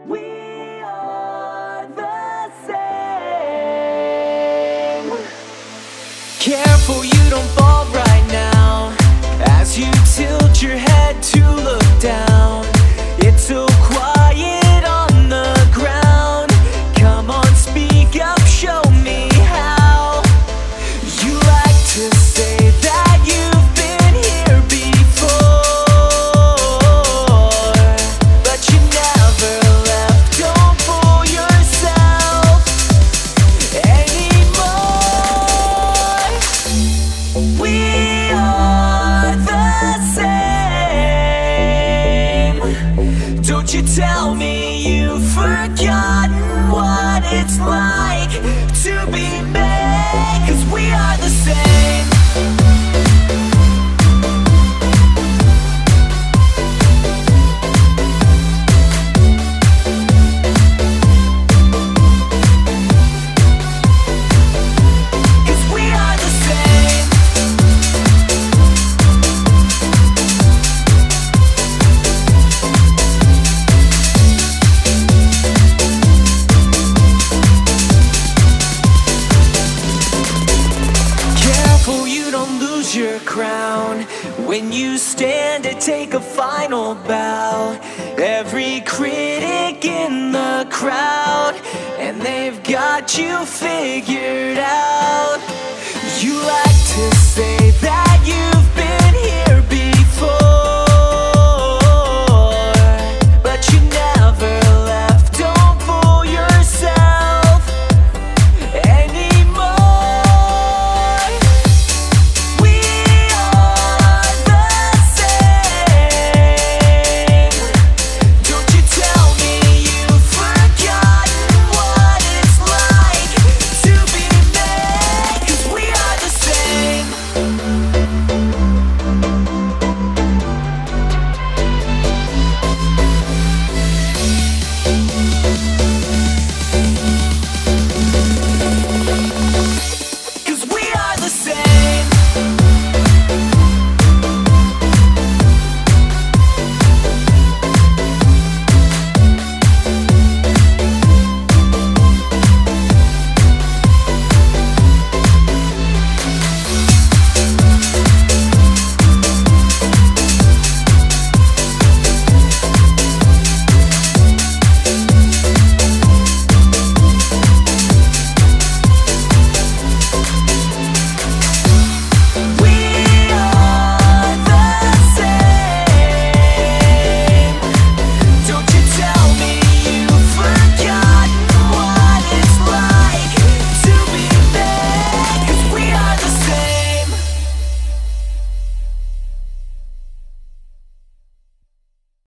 We are the same. Careful you don't fall right now, as you tilt your head to look down. It's so quiet on the ground. Come on, speak up, show me how. You like to say that you've been here before, but you never left. Don't fool yourself anymore. We are the same. Don't you tell me you've forgotten what it's like to be me, 'cause we are the same. You don't lose your crown when you stand to take a final bow. Every critic in the crowd, and they've got you figured out. You like to say that